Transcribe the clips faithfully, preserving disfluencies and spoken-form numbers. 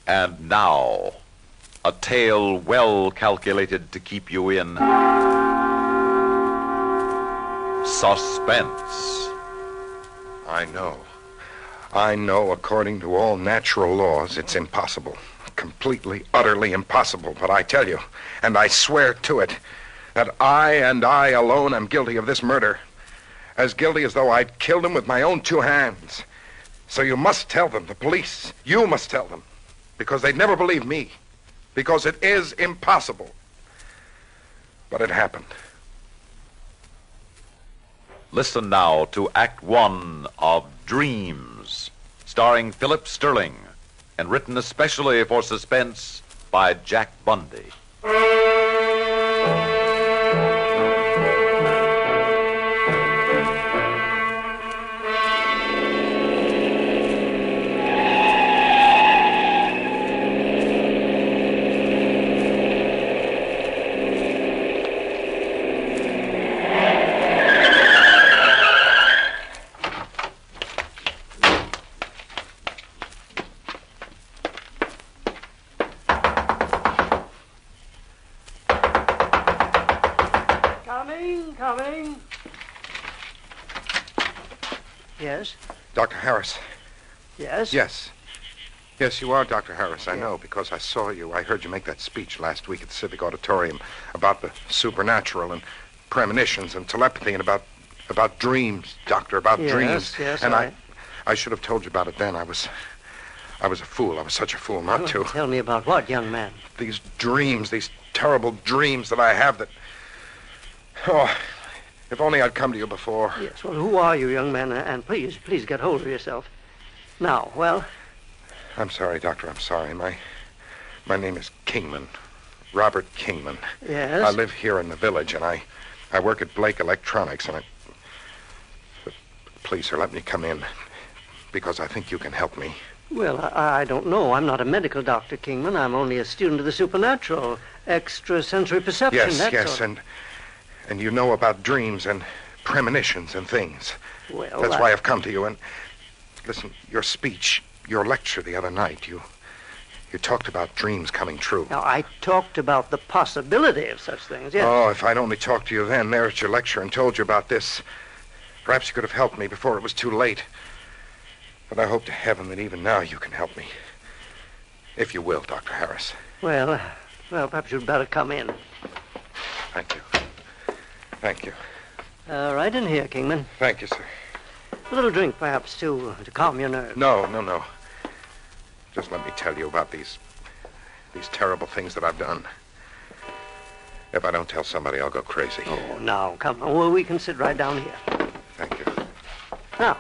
And now, a tale well calculated to keep you in suspense. I know. I know, according to all natural laws, it's impossible. Completely, utterly impossible. But I tell you, and I swear to it, that I and I alone am guilty of this murder. As guilty as though I'd killed him with my own two hands. So you must tell them, the police. You must tell them. Because they'd never believe me. Because it is impossible. But it happened. Listen now to Act One of Dreams, starring Philip Sterling, and written especially for suspense by Jack Bundy. Coming. Yes? Doctor Harris. Yes? Yes. Yes, you are Doctor Harris, I know, because I saw you. I heard you make that speech last week at the Civic Auditorium about the supernatural and premonitions and telepathy and about about dreams, Doctor, about yes, dreams. Yes, And I... I I should have told you about it then. I was I was a fool. I was such a fool not well, to. Tell me about what, young man? These dreams, these terrible dreams that I have that... Oh, if only I'd come to you before. Yes, well, who are you, young man? And please, please get hold of yourself. Now, well... I'm sorry, Doctor, I'm sorry. My my name is Kingman. Robert Kingman. Yes? I live here in the village, and I, I work at Blake Electronics, and I... But please, sir, let me come in, because I think you can help me. Well, I, I don't know. I'm not a medical doctor, Kingman. I'm only a student of the supernatural. Extrasensory perception, Yes, that yes, sort. and... And you know about dreams and premonitions and things. Well, That's I... why I've come to you. And listen, your speech, your lecture the other night, you you talked about dreams coming true. Now, I talked about the possibility of such things, yes. Oh, if I'd only talked to you then, there at your lecture, and told you about this, perhaps you could have helped me before it was too late. But I hope to heaven that even now you can help me. If you will, Doctor Harris. Well, well, perhaps you'd better come in. Thank you. Thank you. Uh, right in here, Kingman. Thank you, sir. A little drink, perhaps, to, to calm your nerves. No, no, no. Just let me tell you about these... these terrible things that I've done. If I don't tell somebody, I'll go crazy. Oh, now, come on. Well, we can sit right down here. Thank you. Now.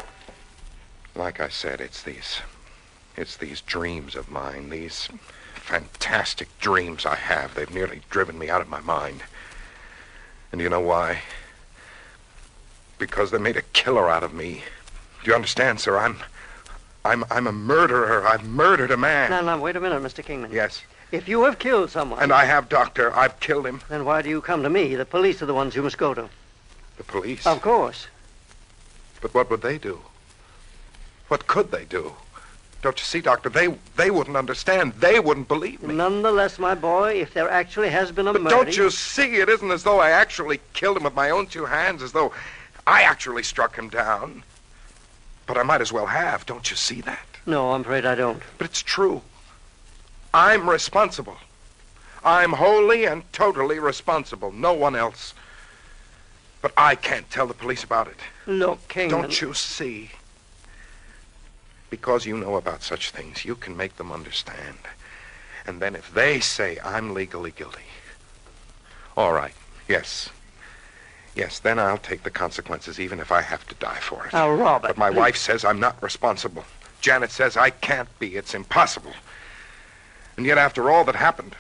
Like I said, it's these... it's these dreams of mine. These fantastic dreams I have. They've nearly driven me out of my mind. And you know why? Because they made a killer out of me. Do you understand, sir? I'm... I'm I'm a murderer. I've murdered a man. Now, now, wait a minute, Mister Kingman. Yes. If you have killed someone... And I have, Doctor. I've killed him. Then why do you come to me? The police are the ones you must go to. The police? Of course. But what would they do? What could they do? Don't you see, Doctor? They they wouldn't understand. They wouldn't believe me. Nonetheless, my boy, if there actually has been a but murder... Don't you see? It isn't as though I actually killed him with my own two hands, as though I actually struck him down. But I might as well have. Don't you see that? No, I'm afraid I don't. But it's true. I'm responsible. I'm wholly and totally responsible. No one else. But I can't tell the police about it. Look, Kingman... Don't you see? Because you know about such things, you can make them understand. And then if they say I'm legally guilty, all right, yes. Yes, then I'll take the consequences, even if I have to die for it. Now, Robert... But my please. wife says I'm not responsible. Janet says I can't be. It's impossible. And yet, after all that happened,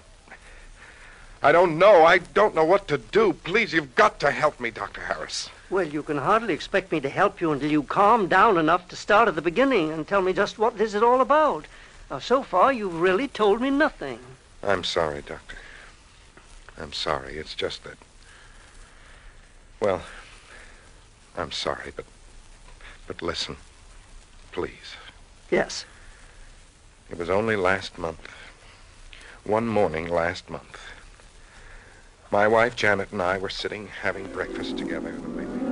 I don't know. I don't know what to do. Please, you've got to help me, Doctor Harris. Well, you can hardly expect me to help you until you calm down enough to start at the beginning and tell me just what this is all about. Now, so far, you've really told me nothing. I'm sorry, Doctor. I'm sorry. It's just that... Well, I'm sorry, but... But listen. Please. Yes. It was only last month. One morning last month. My wife, Janet, and I were sitting having breakfast together. The way we...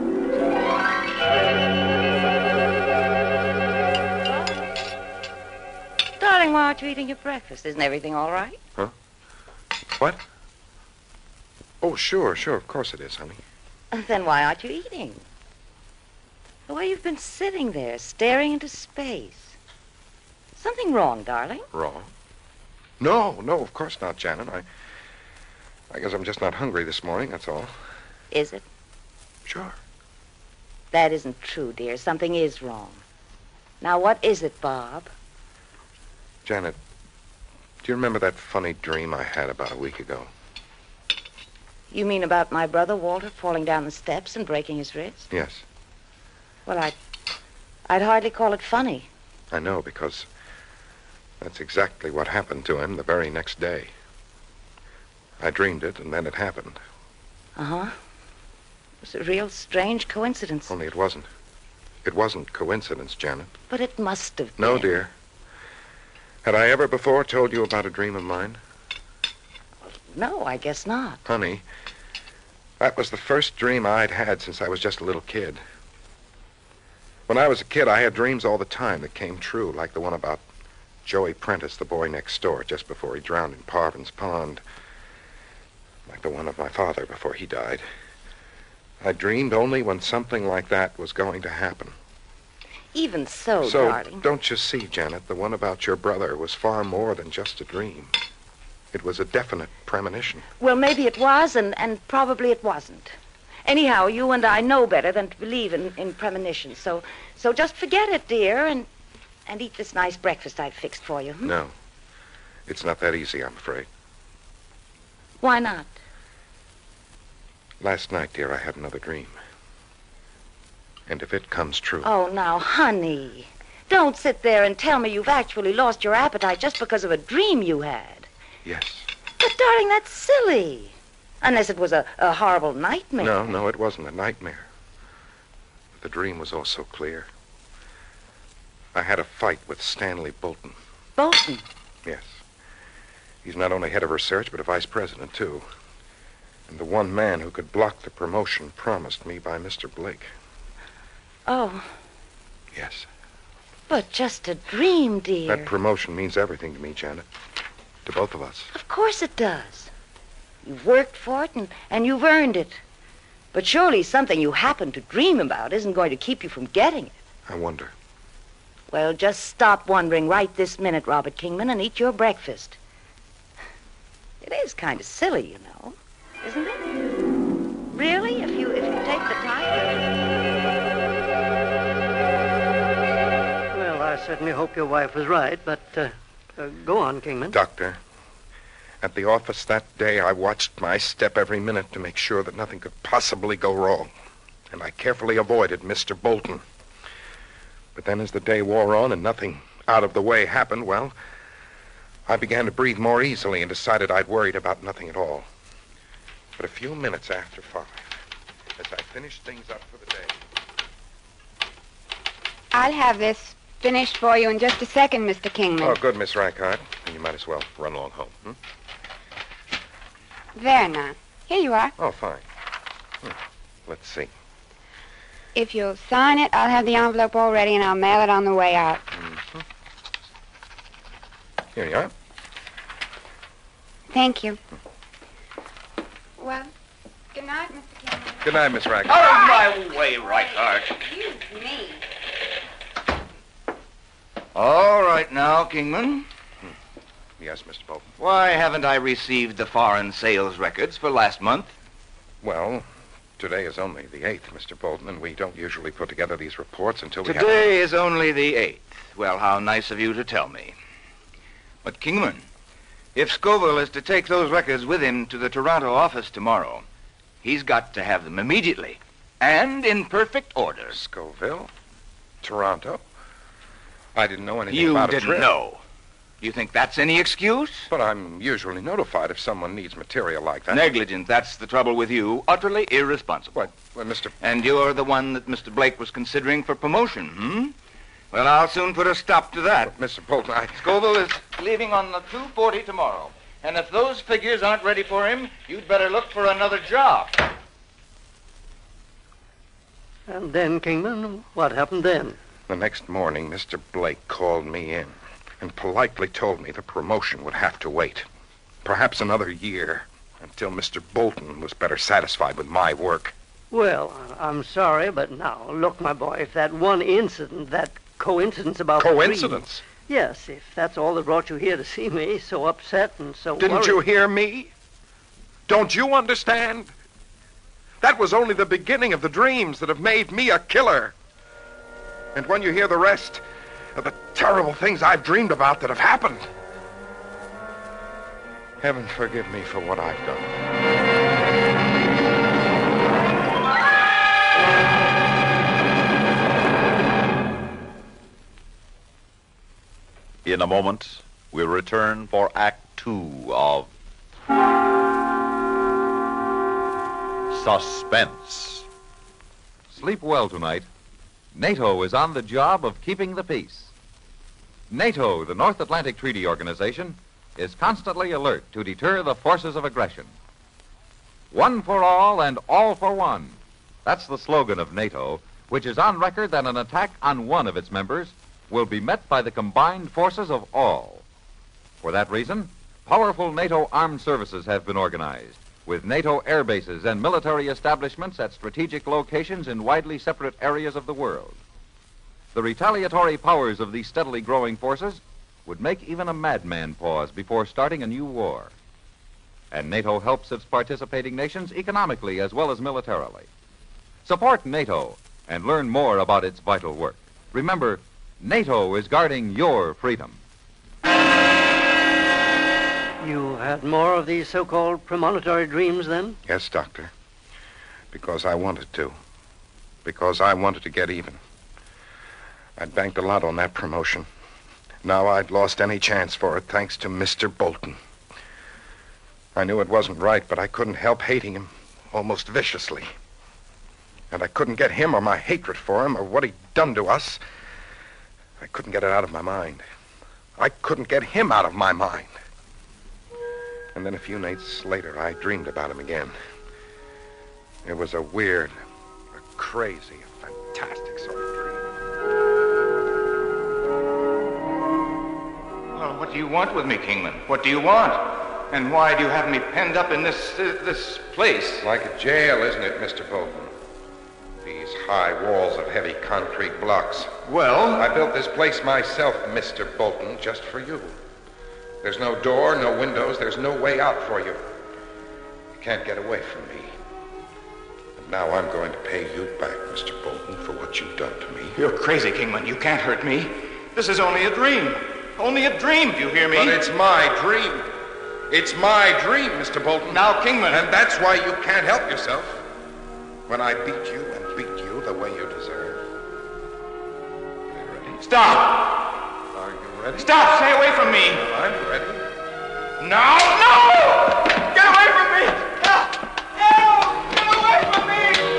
Darling, why aren't you eating your breakfast? Isn't everything all right? Huh? What? Oh, sure, sure. Of course it is, honey. Then why aren't you eating? The way you've been sitting there, staring into space. Something wrong, darling? Wrong? No, no, of course not, Janet. I... I guess I'm just not hungry this morning, that's all. Is it? Sure. That isn't true, dear. Something is wrong. Now, what is it, Bob? Janet, do you remember that funny dream I had about a week ago? You mean about my brother, Walter, falling down the steps and breaking his wrist? Yes. Well, I'd, I'd hardly call it funny. I know, because that's exactly what happened to him the very next day. I dreamed it, and then it happened. Uh-huh. It was a real strange coincidence. Only it wasn't. It wasn't coincidence, Janet. But it must have been. No, dear. Had I ever before told you about a dream of mine? No, I guess not. Honey, that was the first dream I'd had since I was just a little kid. When I was a kid, I had dreams all the time that came true, like the one about Joey Prentice, the boy next door, just before he drowned in Parvin's Pond. Like the one of my father before he died. I dreamed only when something like that was going to happen. Even so, so darling. Don't you see, Janet, the one about your brother was far more than just a dream. It was a definite premonition. Well, maybe it was, and, and probably it wasn't. Anyhow, you and I know better than to believe in, in premonitions. So so just forget it, dear, and, and eat this nice breakfast I've fixed for you. Hmm? No. It's not that easy, I'm afraid. Why not? Last night, dear, I had another dream. And if it comes true... Oh, now, honey, don't sit there and tell me you've actually lost your appetite just because of a dream you had. Yes. But, darling, that's silly. Unless it was a, a horrible nightmare. No, no, it wasn't a nightmare. But the dream was also clear. I had a fight with Stanley Bolton. Bolton? Yes. He's not only head of research, but a vice president, too. And the one man who could block the promotion promised me by Mister Blake. Oh. Yes. But just a dream, dear. That promotion means everything to me, Janet. To both of us. Of course it does. You've worked for it, and, and you've earned it. But surely something you happen to dream about isn't going to keep you from getting it. I wonder. Well, just stop wondering right this minute, Robert Kingman, and eat your breakfast. It is kind of silly, you know, isn't it? Really, if you if you take the time. Well, I certainly hope your wife was right, but uh, uh, go on, Kingman. Doctor, at the office that day, I watched my step every minute to make sure that nothing could possibly go wrong. And I carefully avoided Mister Bolton. But then as the day wore on and nothing out of the way happened, well, I began to breathe more easily and decided I'd worried about nothing at all. But a few minutes after five, as I finished things up for the day... I'll have this finished for you in just a second, Mister Kingman. Oh, good, Miss Reichard. And you might as well run along home. Hmm? There now. Here you are. Oh, fine. Hmm. Let's see. If you'll sign it, I'll have the envelope all ready and I'll mail it on the way out. Mm-hmm. Here you are. Thank you. Well, good night, Mister Kingman. Good night, Miss Reichard. Out of my way, Reichard. Excuse me. All right now, Kingman. Yes, Mister Bolton. Why haven't I received the foreign sales records for last month? Well, today is only the eighth, Mister Bolton, and we don't usually put together these reports until we have... Today is only the eighth. Well, how nice of you to tell me. But, Kingman, if Scoville is to take those records with him to the Toronto office tomorrow, he's got to have them immediately and in perfect order. Scoville? Toronto? I didn't know anything You about a didn't trip. know. Do you think that's any excuse? But I'm usually notified if someone needs material like that. Negligent, that's the trouble with you. Utterly irresponsible. What? Well, Mister... And you're the one that Mister Blake was considering for promotion, hmm? Well, I'll soon put a stop to that. Mister Bolton, I... Scoville is leaving on the two forty tomorrow. And if those figures aren't ready for him, you'd better look for another job. And then, Kingman, what happened then? The next morning, Mister Blake called me in and politely told me the promotion would have to wait. Perhaps another year, until Mister Bolton was better satisfied with my work. Well, I'm sorry, but now, look, my boy, if that one incident, that coincidence about the Coincidence? dream- Yes, if that's all that brought you here to see me, so upset and so Didn't worried. you hear me? Don't you understand? That was only the beginning of the dreams that have made me a killer. And when you hear the rest of the terrible things I've dreamed about that have happened, heaven forgive me for what I've done. In a moment, we'll return for Act Two of Suspense. Sleep well tonight. NATO is on the job of keeping the peace. NATO, the North Atlantic Treaty Organization, is constantly alert to deter the forces of aggression. One for all and all for one. That's the slogan of NATO, which is on record that an attack on one of its members will be met by the combined forces of all. For that reason, powerful NATO armed services have been organized, with NATO air bases and military establishments at strategic locations in widely separate areas of the world. The retaliatory powers of these steadily growing forces would make even a madman pause before starting a new war. And NATO helps its participating nations economically as well as militarily. Support NATO and learn more about its vital work. Remember, NATO is guarding your freedom. You had more of these so-called premonitory dreams then? Yes, Doctor. Because I wanted to. Because I wanted to get even. I'd banked a lot on that promotion. Now I'd lost any chance for it thanks to Mister Bolton. I knew it wasn't right, but I couldn't help hating him almost viciously. And I couldn't get him or my hatred for him or what he'd done to us. I couldn't get it out of my mind. I couldn't get him out of my mind. And then a few nights later, I dreamed about him again. It was a weird, a crazy, a fantastic sort of dream. Well, what do you want with me, Kingman? What do you want? And why do you have me penned up in this uh, this place? Like a jail, isn't it, Mister Bolton? These high walls of heavy concrete blocks. Well, I built this place myself, Mister Bolton, just for you. There's no door, no windows, there's no way out for you. You can't get away from me. And now I'm going to pay you back, Mister Bolton, for what you've done to me. You're crazy, Kingman. You can't hurt me. This is only a dream. Only a dream, do you hear me? But it's my dream. It's my dream, Mister Bolton. Now, Kingman. And that's why you can't help yourself. When I beat you and beat you the way you deserve. Are you ready? Stop! Are you ready? Stop! Stay away from me! Well, I'm ready. No! No! Get away from me! No! No! Get away from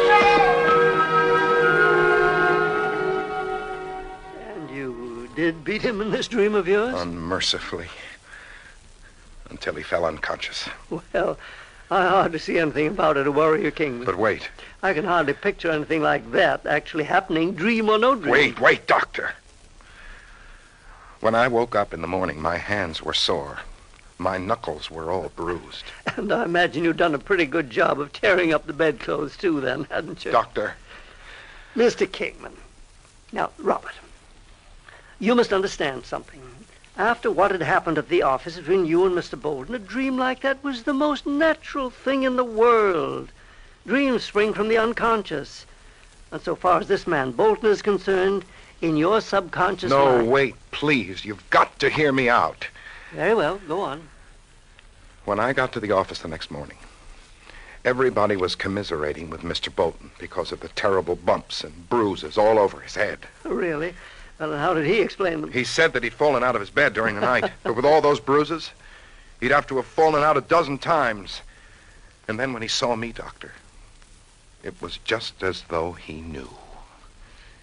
me! No! And you did beat him in this dream of yours? Unmercifully. Until he fell unconscious. Well, I hardly see anything about it to worry you, Kingman. But wait. I can hardly picture anything like that actually happening, dream or no dream. Wait, wait, Doctor. When I woke up in the morning, my hands were sore. My knuckles were all bruised. And I imagine you've done a pretty good job of tearing up the bedclothes, too, then, hadn't you? Doctor. Mister Kingman. Now, Robert, you must understand something. After what had happened at the office between you and Mister Bolton, a dream like that was the most natural thing in the world. Dreams spring from the unconscious. And so far as this man Bolton is concerned, in your subconscious No, mind... wait, please. You've got to hear me out. Very well, go on. When I got to the office the next morning, everybody was commiserating with Mister Bolton because of the terrible bumps and bruises all over his head. Really? Well, and how did he explain them? He said that he'd fallen out of his bed during the night, but with all those bruises, he'd have to have fallen out a dozen times. And then when he saw me, Doctor, it was just as though he knew.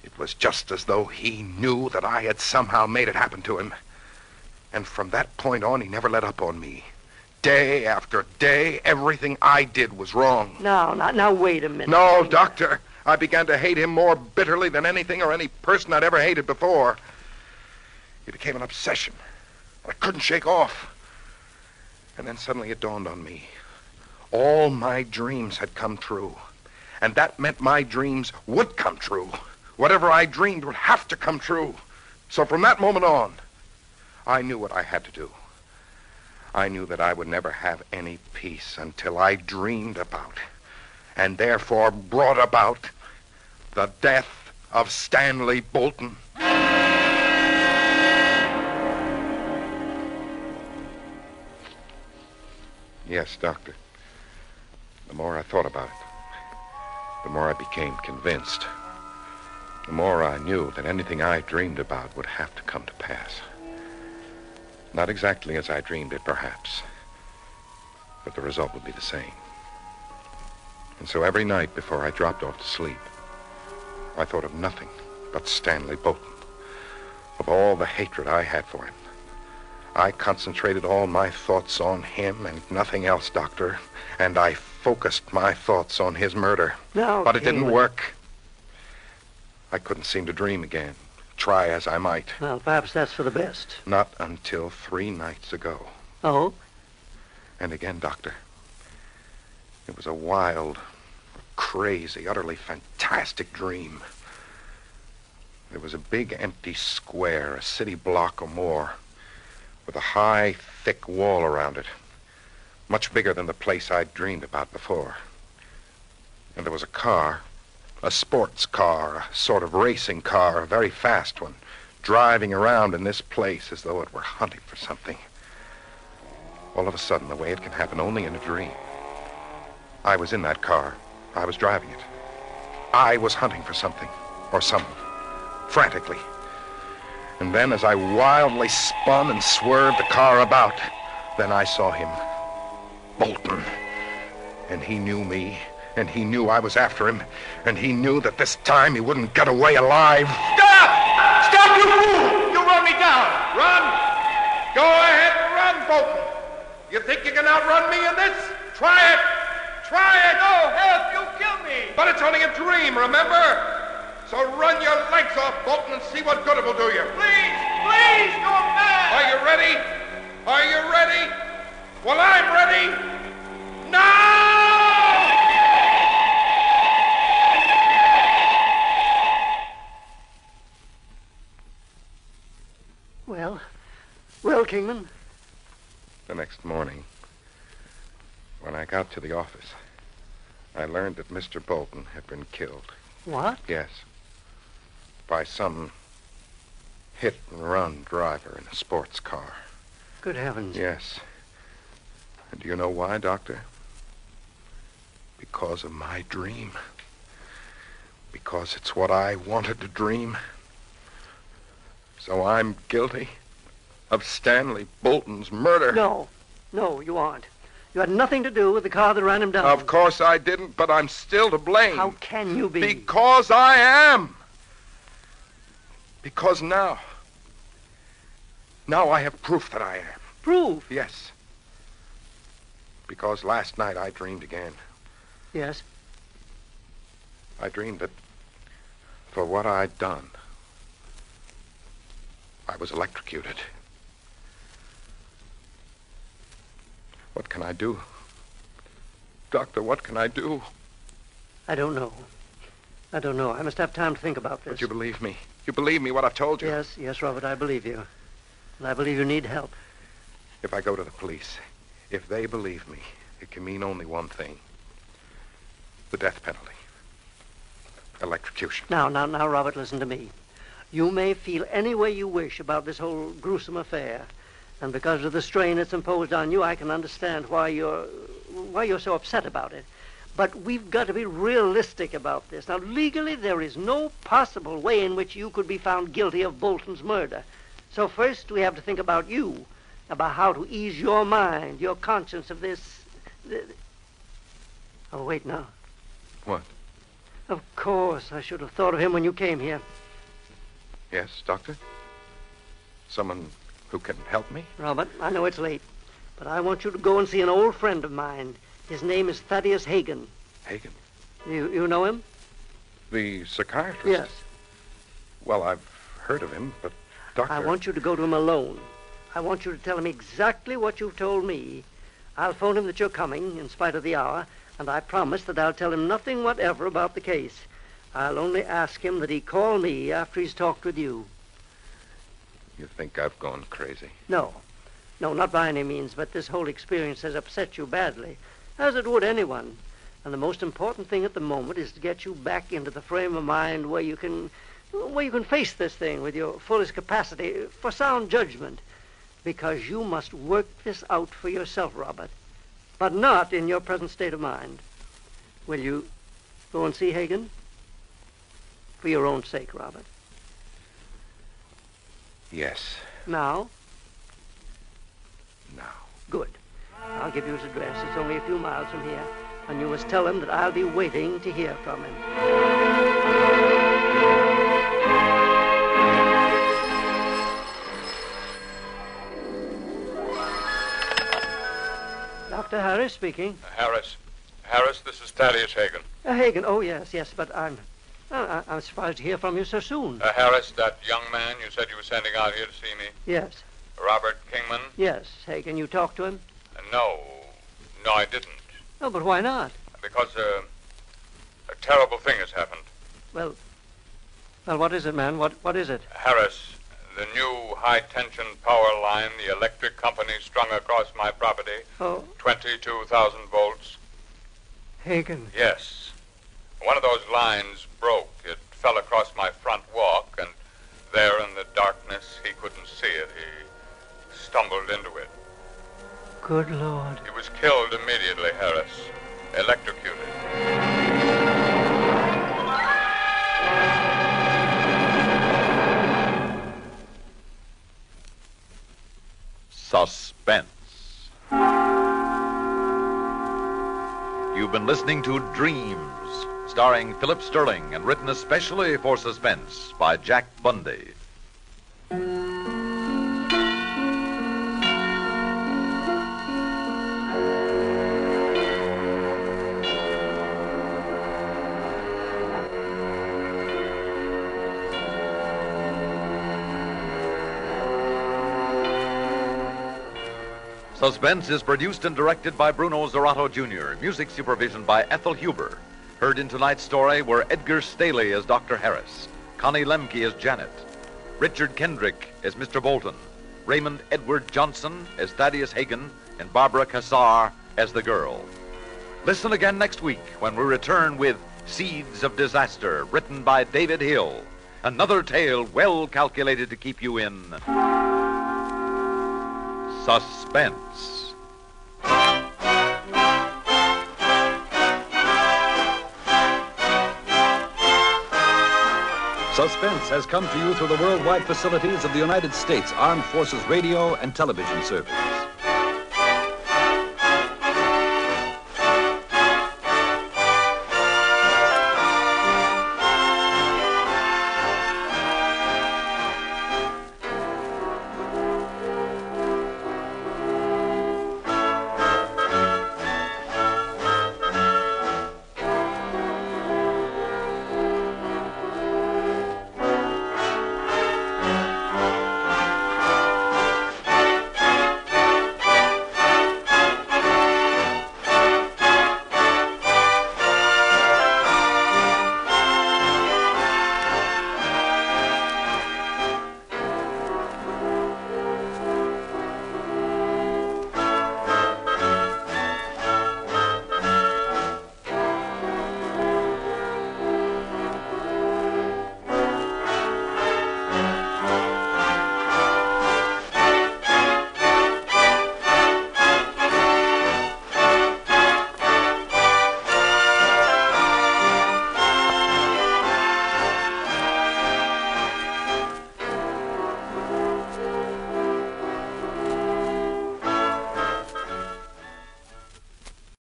It was just as though he knew that I had somehow made it happen to him. And from that point on, he never let up on me. Day after day, everything I did was wrong. Now, now, now, wait a minute. No, Kingman. Doctor. I began to hate him more bitterly than anything or any person I'd ever hated before. It became an obsession I couldn't shake off. And then suddenly it dawned on me. All my dreams had come true. And that meant my dreams would come true. Whatever I dreamed would have to come true. So from that moment on, I knew what I had to do. I knew that I would never have any peace until I dreamed about, and therefore brought about, the death of Stanley Bolton. Yes, Doctor. The more I thought about it, the more I became convinced. The more I knew that anything I dreamed about would have to come to pass. Not exactly as I dreamed it, perhaps, but the result would be the same. And so every night before I dropped off to sleep, I thought of nothing but Stanley Bolton, of all the hatred I had for him. I concentrated all my thoughts on him and nothing else, Doctor, and I focused my thoughts on his murder. Now, but it didn't Kingman. work. I couldn't seem to dream again, try as I might. Well, perhaps that's for the best. Not until three nights ago. Oh? And again, Doctor, it was a wild, crazy, utterly fantastic dream. There was a big empty square, a city block or more, with a high, thick wall around it, much bigger than the place I'd dreamed about before. And there was a car, a sports car, a sort of racing car, a very fast one, driving around in this place as though it were hunting for something. All of a sudden, the way it can happen only in a dream, I was in that car. I was driving it. I was hunting for something, or someone, frantically. And then as I wildly spun and swerved the car about, then I saw him, Bolton. And he knew me, and he knew I was after him, and he knew that this time he wouldn't get away alive. Stop! Stop, you fool! You run me down! Run! Go ahead and run, Bolton. You think you can outrun me in this? Try it! Try it! No, help! You'll kill me! But it's only a dream, remember? So run your legs off, Bolton, and see what good it will do you. Please! Please! You're mad! Are you ready? Are you ready? Well, I'm ready. Now! Well, well, Kingman. The next morning, when I got to the office, I learned that Mister Bolton had been killed. What? Yes. By some hit-and-run driver in a sports car. Good heavens. Yes. And do you know why, Doctor? Because of my dream. Because it's what I wanted to dream. So I'm guilty of Stanley Bolton's murder. No, no, you aren't. You had nothing to do with the car that ran him down. Of course I didn't, but I'm still to blame. How can you be? Because I am. Because now, now I have proof that I am. Proof? Yes. Because last night I dreamed again. Yes. I dreamed that for what I'd done, I was electrocuted. What can I do? Doctor, what can I do? I don't know. I don't know. I must have time to think about this. But you believe me. You believe me what I've told you. Yes, yes, Robert, I believe you. And I believe you need help. If I go to the police, if they believe me, it can mean only one thing. The death penalty. Electrocution. Now, now, now, Robert, listen to me. You may feel any way you wish about this whole gruesome affair. And because of the strain it's imposed on you, I can understand why you're why you're so upset about it. But we've got to be realistic about this. Now, legally, there is no possible way in which you could be found guilty of Bolton's murder. So first, we have to think about you, about how to ease your mind, your conscience of this... th- Oh, wait now. What? Of course. I should have thought of him when you came here. Yes, Doctor? Someone who can help me? Robert, I know it's late, but I want you to go and see an old friend of mine. His name is Thaddeus Hagen. Hagen? You you know him? The psychiatrist? Yes. Well, I've heard of him, but, Doctor... I want you to go to him alone. I want you to tell him exactly what you've told me. I'll phone him that you're coming, in spite of the hour, and I promise that I'll tell him nothing whatever about the case. I'll only ask him that he call me after he's talked with you. You think I've gone crazy? No. No, not by any means, but this whole experience has upset you badly, as it would anyone. And the most important thing at the moment is to get you back into the frame of mind where you can where you can face this thing with your fullest capacity for sound judgment. Because you must work this out for yourself, Robert, but not in your present state of mind. Will you go and see Hagen? For your own sake, Robert. Yes. Now? Now. Good. I'll give you his address. It's only a few miles from here. And you must tell him that I'll be waiting to hear from him. Doctor Harris speaking. Uh, Harris. Harris, this is Thaddeus Hagen. Uh, Hagen, oh, yes, yes, but I'm... Uh, I'm surprised to hear from you so soon. Uh, Harris, that young man you said you were sending out here to see me? Yes. Robert Kingman? Yes. Hagen, you talked to him? Uh, no. No, I didn't. Oh, but why not? Because uh, a terrible thing has happened. Well, well, what is it, man? What, what is it? Harris, the new high-tension power line the electric company strung across my property. Oh. twenty-two thousand volts. Hagen. Yes. One of those lines broke. It fell across my front walk, and there in the darkness, he couldn't see it. He stumbled into it. Good Lord. He was killed immediately, Harris. Electrocuted. Suspense. You've been listening to Dreams, starring Philip Sterling and written especially for Suspense by Jack Bundy. Suspense is produced and directed by Bruno Zerato Junior Music supervision by Ethel Huber. Heard in tonight's story were Edgar Staley as Doctor Harris, Connie Lemke as Janet, Richard Kendrick as Mister Bolton, Raymond Edward Johnson as Thaddeus Hagen, and Barbara Cassar as the girl. Listen again next week when we return with Seeds of Disaster, written by David Hill. Another tale well calculated to keep you in suspense. Suspense has come to you through the worldwide facilities of the United States Armed Forces Radio and Television Service.